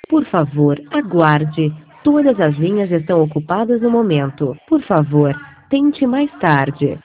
Por favor, aguarde. Todas as linhas estão ocupadas no momento. Por favor, tente mais tarde.